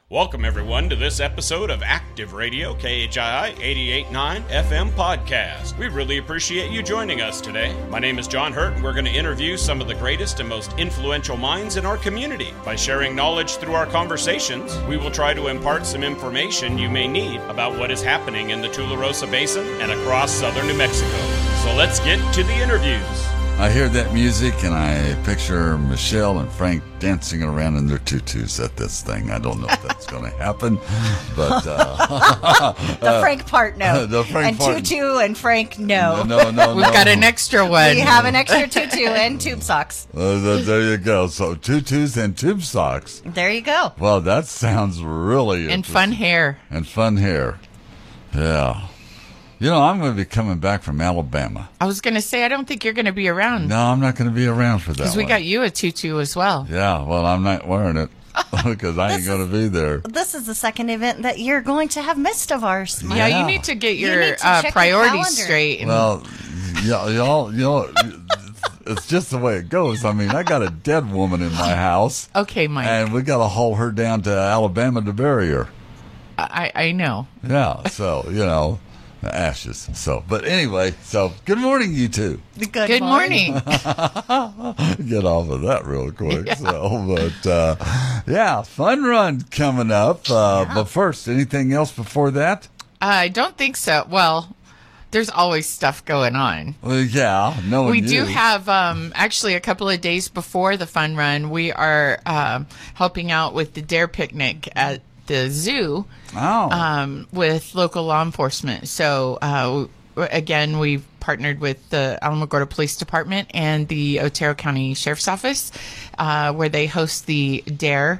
Welcome, everyone, to this episode of Active Radio, KHII 88.9 FM podcast. We really appreciate you joining us today. My name is John Hurt, and we're going to interview some of the greatest and most influential minds in our community. By sharing knowledge through our conversations, we will try to impart some information you may need about what is happening in the Tularosa Basin and across southern New Mexico. So let's get to the interviews. I hear that music and I picture Michelle and Frank dancing around in their tutus at this thing. I don't know if that's going to happen, but the Frank part, no. The Frank part. Tutu and Frank, no. No. We've got an extra one. We have an extra tutu and tube socks. There you go. So tutus and tube socks. There you go. Well, that sounds really And fun hair. And fun hair. Yeah. You know, I'm going to be coming back from Alabama. I was going to say, I don't think you're going to be around. No, I'm not going to be around for that Because we got you a tutu as well. Yeah, well, I'm not wearing it because I ain't going to be there. This is the second event that you're going to have missed of ours. Mike. Yeah, you need to get You your need to check your priorities calendar. straight. And Well, y'all, you know, it's just the way it goes. I mean, I got a dead woman in my house. Okay, Mike. And we got to haul her down to Alabama to bury her. I know. Yeah, so, you know. Ashes. So, but anyway, so good morning, you two. Good morning. Get off of that real quick. Yeah. So, but yeah, fun run coming up. But first, anything else before that? I don't think so. Well, there's always stuff going on. Well, yeah, no. We do have, actually, a couple of days before the fun run, we are helping out with the Dare Picnic at the zoo. With local law enforcement. So, again, we've partnered with the Alamogordo Police Department and the Otero County Sheriff's Office, where they host the DARE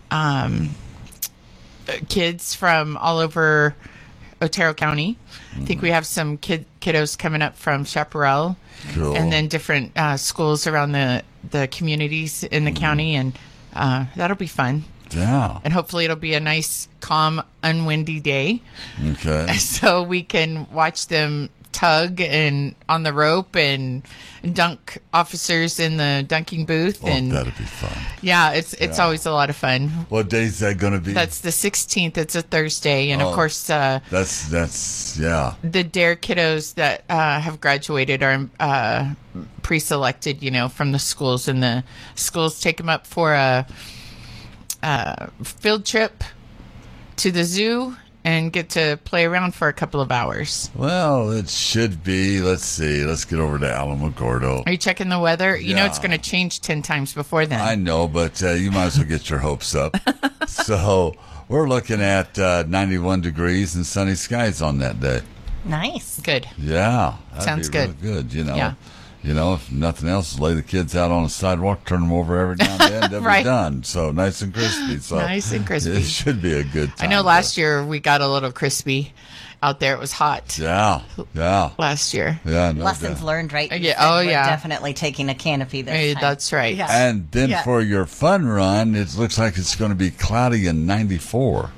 kids from all over Otero County. I think we have some kiddos coming up from Chaparral. Cool. And then different schools around the communities in the county, and that'll be fun. Yeah. And hopefully it'll be a nice, calm, unwindy day. Okay. So we can watch them tug and on the rope and dunk officers in the dunking booth. Oh, and that'd be fun. yeah, it's always a lot of fun. What day is that going to be? That's the 16th. It's a Thursday. And of course, that's yeah. the DARE kiddos that have graduated are pre-selected, from the schools, and the schools take them up for a field trip to the zoo and get to play around for a couple of hours. Well, it should be. Let's see. Let's get over to Alamogordo. Are you checking the weather? You know Yeah. it's going to change 10 times before then. I know, but you might as well get your hopes up. So we're looking at 91 degrees and sunny skies on that day. Nice. Good. Yeah. That'd Sounds be real good. good, Yeah. If nothing else, lay the kids out on the sidewalk, turn them over every now and then, they'll Right. be done. So nice and crispy. So Nice and crispy. It should be a good I time. know last year we got a little crispy out there. It was hot Yeah. last year. Yeah. No Lessons doubt. learned, right? You Yeah, said oh, we're yeah. definitely taking a canopy this Hey, time. that's right. Yeah. And then Yeah. for your fun run, it looks like it's going to be cloudy and 94.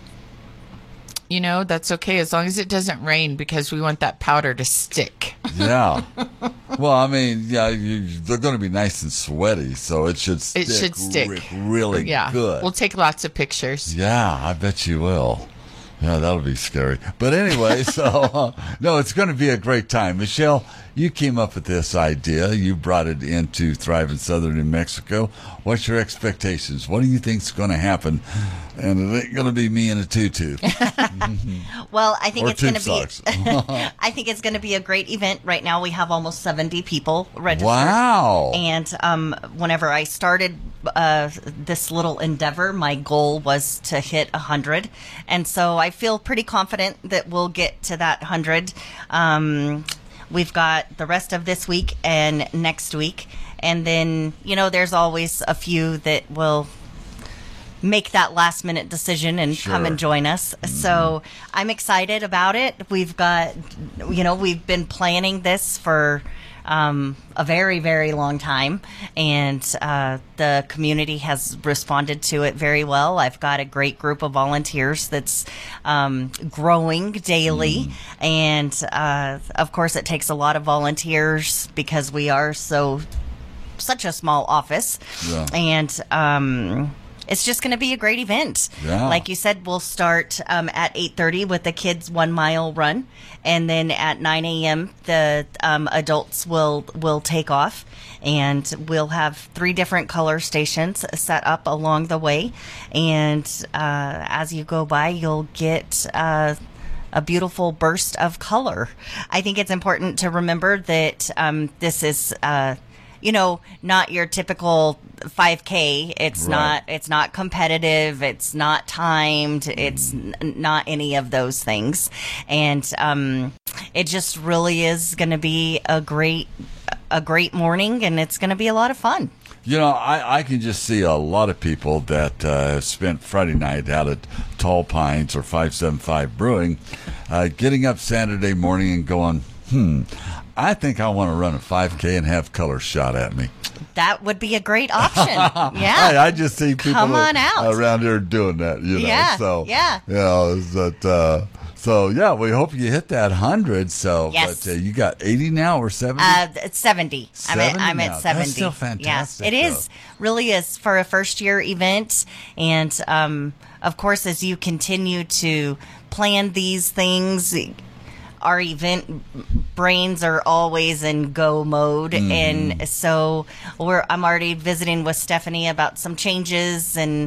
That's okay as long as it doesn't rain, because we want that powder to stick. Yeah. Well, I mean, yeah, they're going to be nice and sweaty, so it should stick. It should stick. Really Yeah. good. We'll take lots of pictures. Yeah, I bet you will. Yeah, that'll be scary. But anyway, so, no, it's going to be a great time. Michelle, you came up with this idea. You brought it into Thrive in Southern New Mexico. What's your expectations? What do you think's going to happen? And it ain't going to be me in a tutu. Well, I think Or it's going to tube be. socks. I think it's going to be a great event. Right now, we have almost 70 people registered. Wow. And whenever I started this little endeavor, my goal was to hit 100, and so I feel pretty confident that we'll get to that 100. We've got the rest of this week and next week, and then there's always a few that will make that last minute decision and come Sure. and join us. So I'm excited about it. We've got, we've been planning this for a very, very long time, and the community has responded to it very well. I've got a great group of volunteers that's growing daily, and of course it takes a lot of volunteers because we are such a small office. Yeah. And it's just going to be a great event. Yeah. Like you said, we'll start at 8:30 with the kids' 1 mile run, and then at 9 a.m. the adults will take off, and we'll have 3 different color stations set up along the way, and as you go by, you'll get a beautiful burst of color. I think it's important to remember that this is, not your typical 5K. It's Right. not competitive. It's not timed. It's not any of those things. And it just really is going to be a great morning, and it's going to be a lot of fun. I can just see a lot of people that spent Friday night out at Tall Pines or 575 Brewing, getting up Saturday morning and going, I think I want to run a 5K and have color shot at me. That would be a great option. Yeah. I just see people Come on out. around here doing that, Yeah, So, yeah. So, yeah, we hope you hit that 100. So, Yes. But you got 80 now or 70? It's 70. 70 I'm now. at That's 70. still fantastic, Yeah, it is. Really is for a first year event. And, of course, as you continue to plan these things, our event brains are always in go mode, and so I'm already visiting with Stephanie about some changes and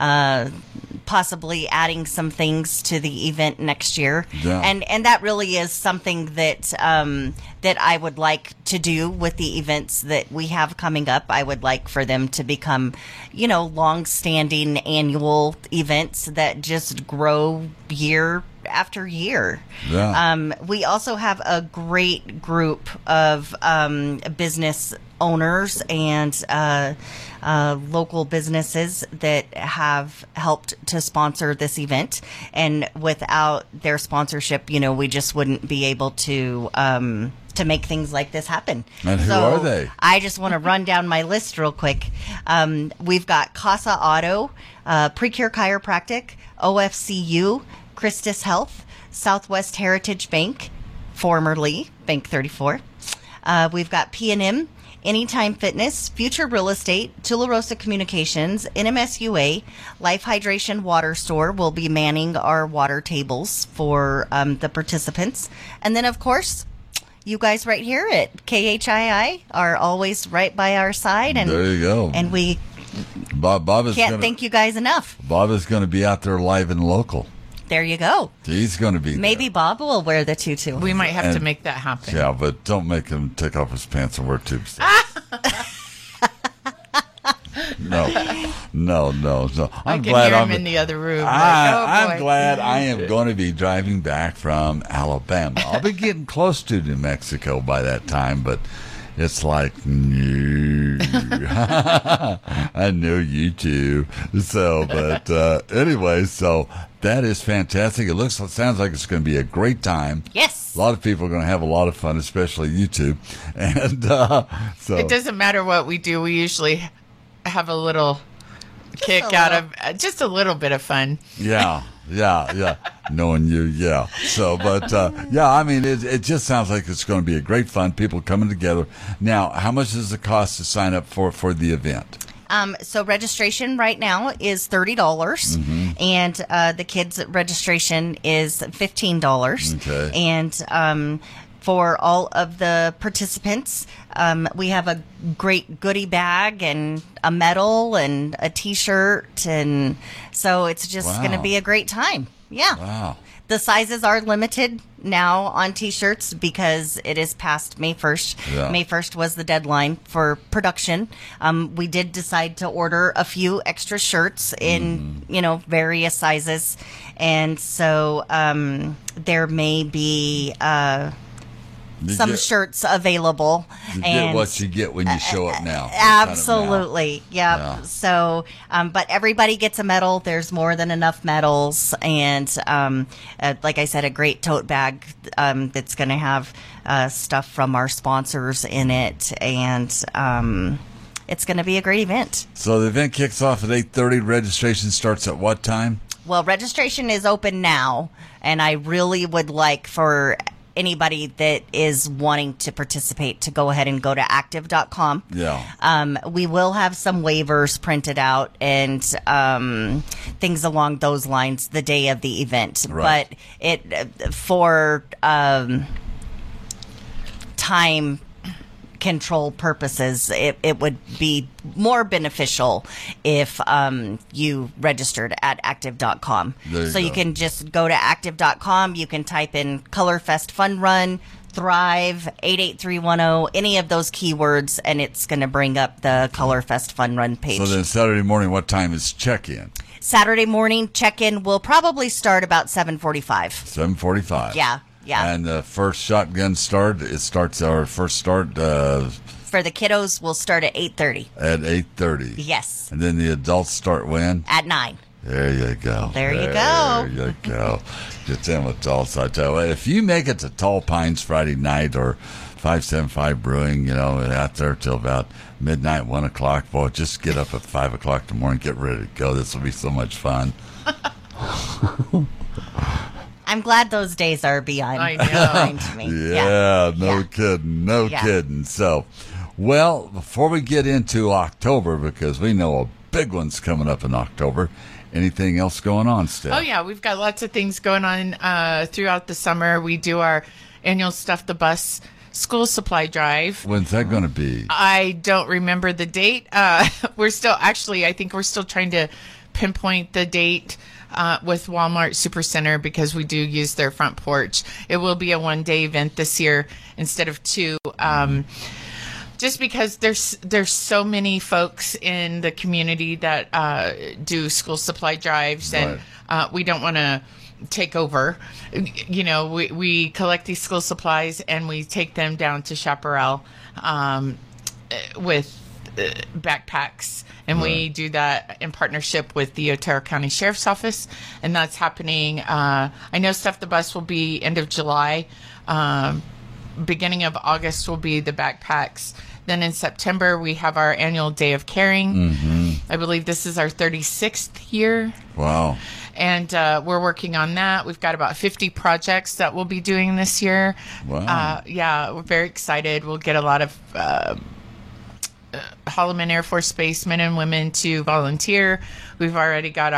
possibly adding some things to the event next year. Yeah. And that really is something that that I would like to do with the events that we have coming up. I would like for them to become, long-standing annual events that just grow year after year. Yeah. We also have a great group of business owners and local businesses that have helped to sponsor this event. And without their sponsorship, we just wouldn't be able to make things like this happen. And who are they? I just want to run down my list real quick. We've got Casa Auto, Precure Chiropractic, OFCU, Christus Health, Southwest Heritage Bank, formerly Bank 34. We've got P&M, Anytime Fitness, Future Real Estate, Tularosa Communications, NMSUA, Life Hydration Water Store will be manning our water tables for the participants. And then, of course, you guys right here at KHII are always right by our side. And there you go. And we Bob is can't thank you guys enough. Bob is going to be out there live and local. There you go. He's going to be Maybe there. Bob will wear the tutu. We might have to And- make that happen. Yeah, but don't make him take off his pants and wear tubes. No. I can hear him in the other room. I'm boy. glad I am going to be driving back from Alabama. I'll be getting close to New Mexico by that time, but it's like, no. I know you too. So, but anyway, so that is fantastic. Sounds like it's going to be a great time. Yes. A lot of people are going to have a lot of fun, especially you two. And so It doesn't matter what we do. We usually have a little kick a out little. of just a little bit of fun. Yeah. Knowing you, yeah. So, but I mean, it just sounds like it's going to be a great fun. People coming together. Now, how much does it cost to sign up for the event? So registration right now is $30, and the kids' registration is $15. Okay. And for all of the participants, we have a great goodie bag and a medal and a T-shirt, and so it's just going to Wow. be a great time. Yeah. Wow. The sizes are limited now on T-shirts because it is past May 1st. Yeah. May 1st was the deadline for production. We did decide to order a few extra shirts in, various sizes. And so there may be some shirts available. You and get what you get when you show up now. Absolutely. Yep. Yeah. So, but everybody gets a medal. There's more than enough medals. And, like I said, a great tote bag, that's going to have, stuff from our sponsors in it. And, it's going to be a great event. So the event kicks off at 8:30. Registration starts at what time? Well, registration is open now, and I really would like for anybody that is wanting to participate to go ahead and go to active.com. Yeah. We will have some waivers printed out and things along those lines the day of the event. Right. But it for time control purposes, it would be more beneficial if you registered at active.com. So you can just go to active.com. You can type in Colorfest Fun Run, Thrive, 88310, any of those keywords, and it's going to bring up the Colorfest Fun Run page. So then Saturday morning, what time is check-in? Saturday morning check-in will probably start about 7:45. 7:45. Yeah. And the first shotgun start, our first start. For the kiddos, we'll start at 8:30. At 8:30. Yes. And then the adults start when? At 9. There you go. There you go. There you go. Get them adults. I tell you, if you make it to Tall Pines Friday night or 575 Brewing, out there till about midnight, 1 o'clock, boy, just get up at 5 o'clock in the morning, get ready to go. This will be so much fun. I'm glad those days are behind me. Yeah, no kidding. No kidding. So, well, before we get into October, because we know a big one's coming up in October, anything else going on, Steph? Oh, yeah. We've got lots of things going on throughout the summer. We do our annual Stuff the Bus school supply drive. When's that going to be? I don't remember the date. I think we're still trying to pinpoint the date with Walmart Supercenter because we do use their front porch. It will be a one-day event this year instead of 2. Just because there's so many folks in the community that do school supply drives, and we don't want to take over. We collect these school supplies and we take them down to Chaparral with backpacks, and we do that in partnership with the Otero County Sheriff's Office, and that's happening. I know Stuff the Bus will be end of July. Beginning of August will be the backpacks. Then in September, we have our annual Day of Caring. Mm-hmm. I believe this is our 36th year. Wow. And we're working on that. We've got about 50 projects that we'll be doing this year. Wow. We're very excited. We'll get a lot of Holloman Air Force Base men and women to volunteer. We've already got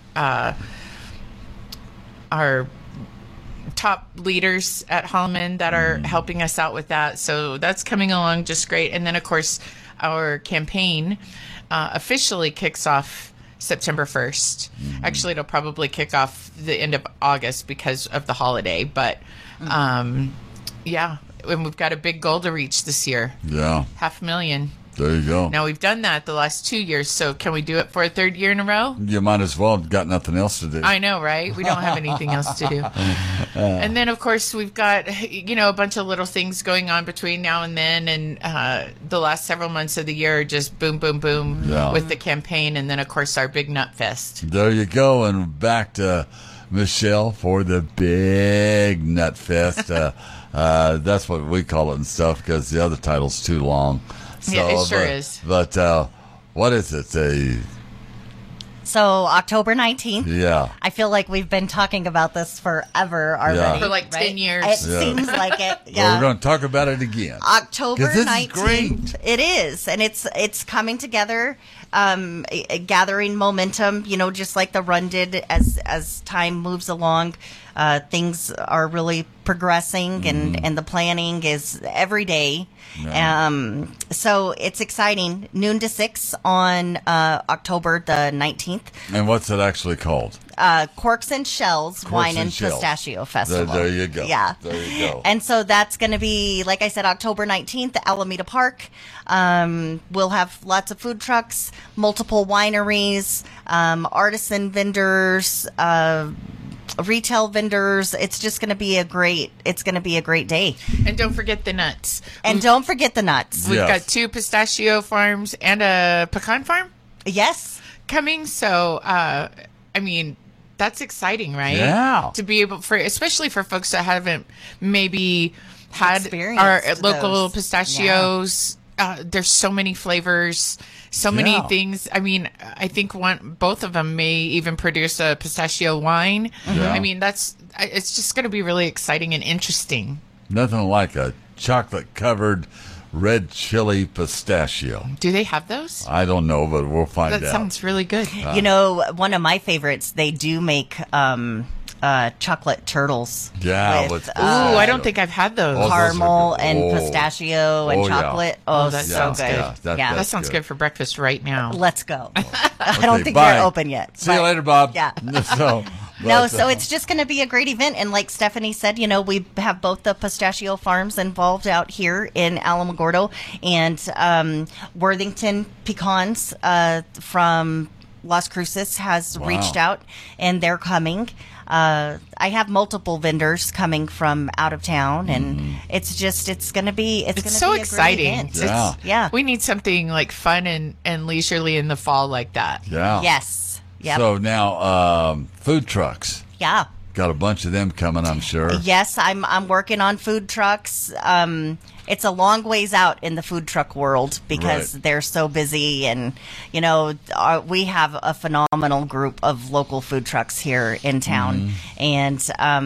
our top leaders at Holloman that are helping us out with that. So that's coming along just great. And then, of course, our campaign officially kicks off September 1st. Mm-hmm. Actually, it'll probably kick off the end of August because of the holiday. But, and we've got a big goal to reach this year. Yeah. 500,000. There you go. Now, we've done that the last 2 years, so can we do it for a third year in a row? You might as well. Got nothing else to do. I know, right? We don't have anything else to do. And then, of course, we've got, a bunch of little things going on between now and then, and the last several months of the year are just boom, boom, boom with the campaign, and then, of course, our Big Nut Fest. There you go, and back to Michelle for the Big Nut Fest. That's what we call it and stuff because the other title's too long. So, yeah, it sure is. But what is it? So October 19th. Yeah. I feel like we've been talking about this forever already. Yeah. For like 10 years. It seems like it. Yeah. Well, we're going to talk about it again. October 19th. Is great. It is. And it's coming together, gathering momentum, just like the run did as time moves along. Things are really progressing and the planning is every day. Yeah. So it's exciting. Noon to 6 on October the 19th. And what's it actually called? Corks and Shells Wine and Pistachio Festival. There you go. Yeah. There you go. And so that's going to be, like I said, October 19th at Alameda Park. We'll have lots of food trucks, multiple wineries, artisan vendors, retail vendors. It's just going to be a great day. And don't forget the nuts. And don't forget the nuts. We've got 2 pistachio farms and a pecan farm. Yes. Coming. So, that's exciting, right? Yeah. To be able especially for folks that haven't maybe had our local pistachios. Yeah. There's so many flavors. So many things. I think both of them may even produce a pistachio wine. Yeah. It's just going to be really exciting and interesting. Nothing like a chocolate-covered red chili pistachio. Do they have those? I don't know, but we'll find out. That sounds really good. One of my favorites, they do make chocolate turtles. Yeah. with I don't think I've had those. Oh, caramel those are and good. pistachio and Oh, yeah. chocolate. Oh, Oh, that so sounds good. good. Yeah. That sounds good for breakfast right now. Let's go. I don't Okay, think bye. they're open yet. See you but- later, Bob. Yeah. So it's just going to be a great event. And like Stephanie said, we have both the pistachio farms involved out here in Alamogordo and Worthington Pecans from Las Cruces has reached out, and they're coming. I have multiple vendors coming from out of town, and it's going to be so exciting. Yeah. We need something like fun and leisurely in the fall like that. Yeah. Yes. Yep. So now, food trucks. Yeah. Got a bunch of them coming, I'm sure. Yes, I'm working on food trucks. It's a long ways out in the food truck world because Right. they're so busy, and we have a phenomenal group of local food trucks here in town, and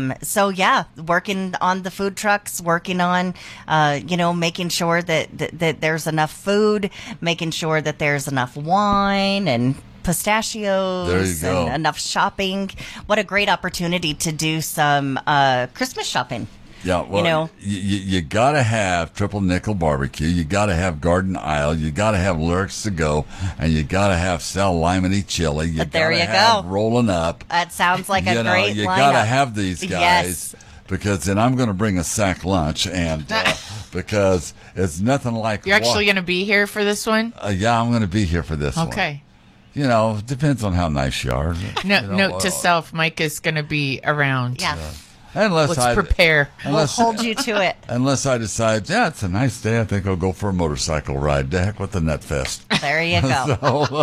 working on the food trucks, working on making sure that there's enough food, making sure that there's enough wine and pistachios There you go. and enough shopping. What a great opportunity to do some Christmas shopping. Yeah, well, you got to have Triple Nickel Barbecue. You got to have Garden Isle. You got to have Lyrics to Go, and you got to have Sal Limony Chili. You There gotta you have go. Rolling Up. That sounds like a great you lineup. got to have these guys. Yes. Because then I'm going to bring a sack lunch, and because it's nothing like You're actually going to be here for this one? yeah, I'm going to be here for this one. Okay. Depends on how nice you are. Note to self, Mike is going to be around. Yeah. Unless Let's prepare. We'll hold you to it. Unless I decide, it's a nice day, I think I'll go for a motorcycle ride. The heck with the Nut Fest. There you go.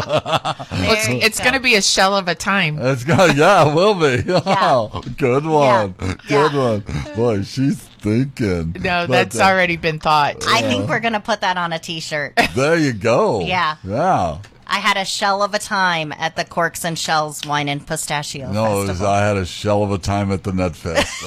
It's going to be a shell of a time. It will be. Oh, good one. Yeah. Good one. Boy, she's thinking. No, But, that's already been thought. I think we're going to put that on a T-shirt. There you go. Yeah. Yeah. I had a shell of a time at the Corks and Shells Wine and Pistachio Festival. I had a shell of a time at the Nut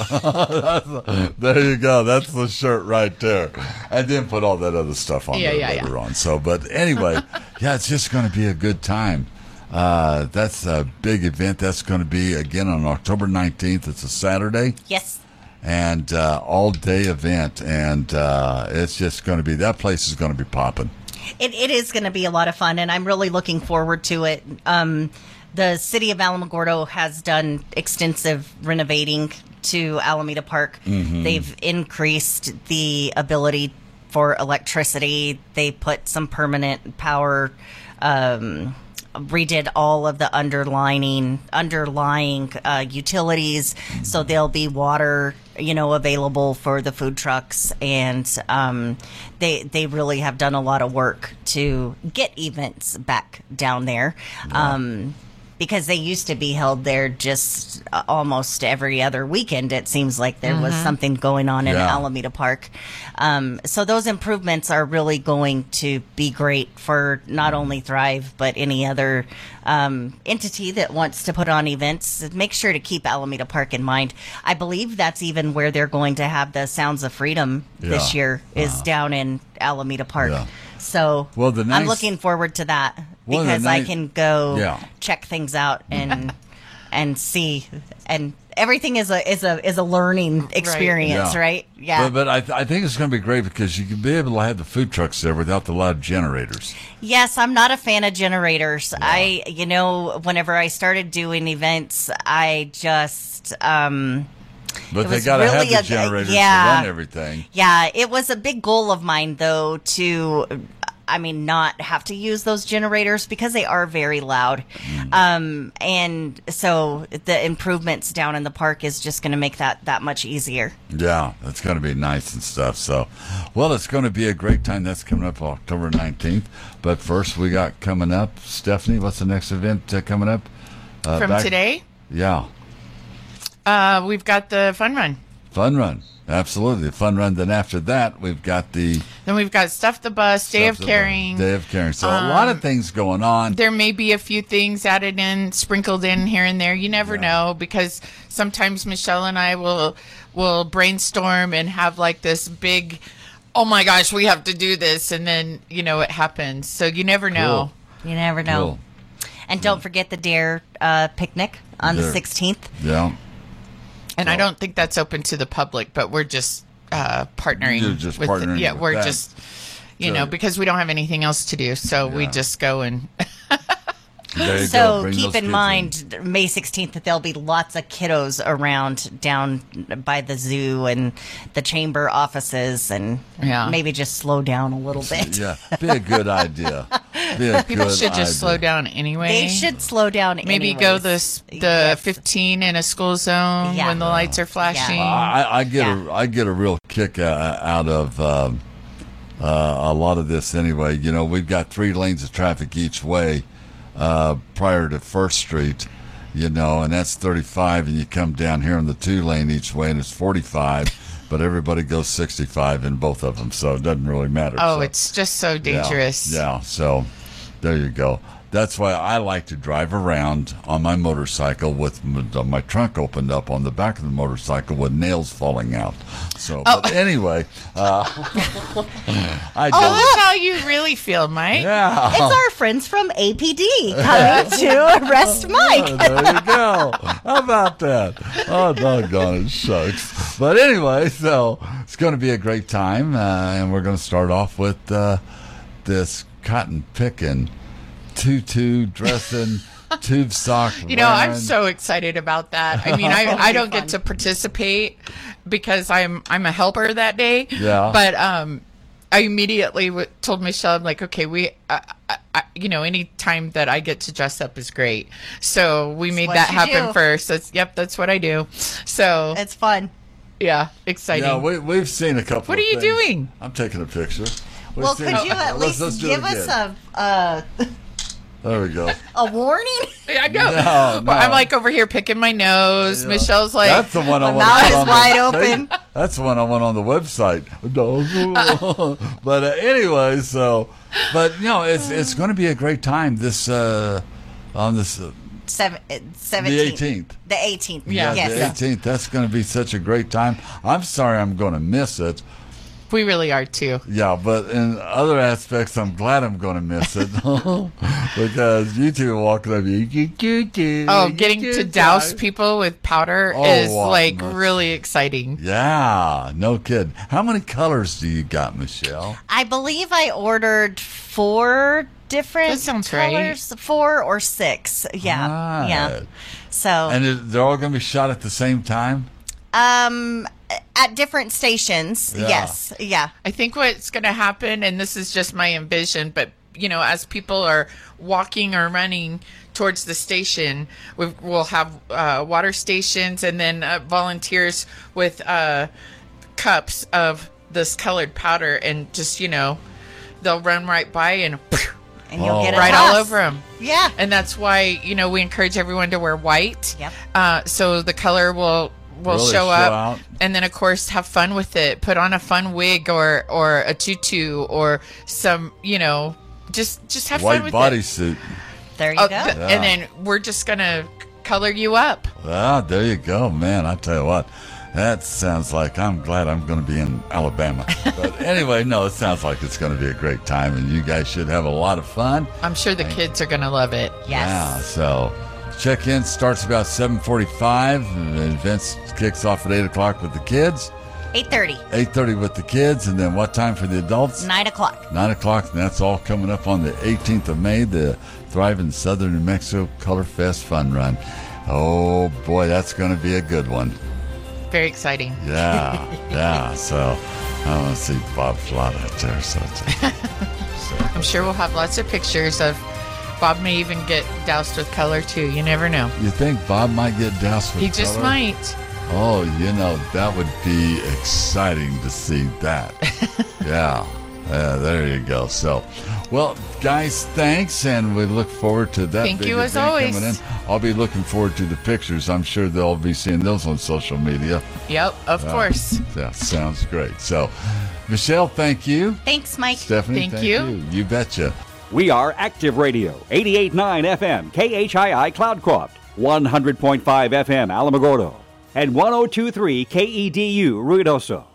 Fest. There you go. That's the shirt right there. And then put all that other stuff on there later on. So, but anyway, it's just going to be a good time. That's a big event. That's going to be, again, on October 19th. It's a Saturday. Yes. And all-day event. And it's just going to be, that place is going to be popping. It is going to be a lot of fun, and I'm really looking forward to it. The city of Alamogordo has done extensive renovating to Alameda Park. They've increased the ability for electricity. They put some permanent power, redid all of the underlying utilities, so there'll be water available for the food trucks, and they really have done a lot of work to get events back down there. Because they used to be held there just almost every other weekend. It seems like there was something going on in Alameda Park. So those improvements are really going to be great for not only Thrive, but any other entity that wants to put on events. Make sure to keep Alameda Park in mind. I believe that's even where they're going to have the Sounds of Freedom this year, is down in Alameda Park. Yeah. So I'm looking forward to that. Because I can go check things out and see, and everything is a learning experience, right? Yeah. But I think it's going to be great because you can be able to have the food trucks there without the loud generators. Yes, I'm not a fan of generators. Yeah. Whenever I started doing events, I just. But they got to have the generators to run everything. Yeah, it was a big goal of mine, though, to. Not have to use those generators because they are very loud. And so the improvements down in the park is just going to make that much easier. Yeah, it's going to be nice and stuff. So, it's going to be a great time. That's coming up October 19th. But first, we got coming up, Stephanie, what's the next event coming up? From today? Yeah. We've got the Fun Run. Fun Run. Absolutely. The fun run. Then after that, we've got Then we've got Stuff the Bus, Day of Caring. Day of Caring. So a lot of things going on. There may be a few things added in, sprinkled in here and there. You never know, because sometimes Michelle and I will brainstorm and have like this big, oh my gosh, we have to do this. And then, it happens. So you never know. You never know. Cool. And don't forget the Dare picnic on the 16th. Yeah. And I don't think that's open to the public, but we're just partnering. You're just with partnering with we're that. just, because we don't have anything else to do. So we just go and... There you go. So Bring keep those in kids mind, May 16th, that there'll be lots of kiddos around down by the zoo and the chamber offices, and maybe just slow down a little bit. Yeah, be a good idea. People should just slow down anyway. They should slow down Maybe anyways. go the 15 in a school zone when the lights are flashing. I get a real kick out of a lot of this anyway. We've got 3 lanes of traffic each way prior to First Street, and that's 35, and you come down here on the 2 lane each way, and it's 45, but everybody goes 65 in both of them, so it doesn't really matter. Oh, it's just so dangerous. Yeah, so there you go. That's why I like to drive around on my motorcycle with my trunk opened up on the back of the motorcycle with nails falling out. So, but anyway, that's how you really feel, Mike. Yeah. It's our friends from APD coming to arrest Mike. There you go. How about that? Oh, doggone it, shucks. But anyway, so it's going to be a great time, and we're going to start off with this cotton picking, tutu dressing, tube sock wearing. I'm so excited about that. I mean, I don't get to participate because I'm a helper that day. Yeah. But I immediately told Michelle, I'm like, okay, any time that I get to dress up is great. So we made that happen first. That's what I do. So it's fun. Yeah, exciting. Yeah, we've seen a couple. What are you doing? I'm taking a picture. Could you at least give us a? There we go. A warning? Yeah, I know. No. I'm like over here picking my nose. Yeah. Michelle's like, that's the one I want. Mouth is wide open. That's the one I want on the website. But anyway, but it's going to be a great time. This on this. 17th. The 18th. The 18th. Yeah, yes. The 18th. That's going to be such a great time. I'm sorry I'm going to miss it. We really are too. Yeah, but in other aspects, I'm glad I'm going to miss it because you two are walking up. Getting to douse people with powder is like really exciting. Yeah, no kid. How many colors do you got, Michelle? I believe I ordered 4 different that sounds colors, right. 4 or 6. Yeah, right. yeah. So and they're all going to be shot at the same time. At different stations, yes, yeah. I think what's going to happen, and this is just my envision, but as people are walking or running towards the station, we'll have water stations, and then volunteers with cups of this colored powder, and just they'll run right by and you'll get it right all over them. Yeah, and that's why we encourage everyone to wear white. Yep. So the color will really show up, and then of course have fun with it. Put on a fun wig or a tutu or some just have white fun with bodysuit. it. There you go. And then we're just gonna color you up. Ah, there you go, man. I tell you what, that sounds like I'm glad I'm going to be in Alabama. But anyway, no, it sounds like it's going to be a great time, and you guys should have a lot of fun. I'm sure the kids are gonna love it. Yes. Yeah, so check-in starts about 7:45. The event kicks off at 8 o'clock with the kids. 8:30. 8:30 with the kids, and then what time for the adults? 9 o'clock. 9 o'clock, and that's all coming up on the 18th of May, the Thriving Southern New Mexico Color Fest Fun Run. Oh, boy, that's going to be a good one. Very exciting. Yeah, yeah. So I want to see Bob Flott out there. So. I'm sure we'll have lots of pictures of Bob may even get doused with color, too. You never know. You think Bob might get doused with color? He just might. Oh, that would be exciting to see that. Yeah. There you go. So, well, guys, thanks, and we look forward to that. Thank big you, as event always. coming in. I'll be looking forward to the pictures. I'm sure they'll be seeing those on social media. Yep, of course. Yeah, sounds great. So, Michelle, thank you. Thanks, Mike. Stephanie, Thank you. You betcha. We are Active Radio, 88.9 FM, KHII Cloudcroft, 100.5 FM Alamogordo, and 102.3 KEDU Ruidoso.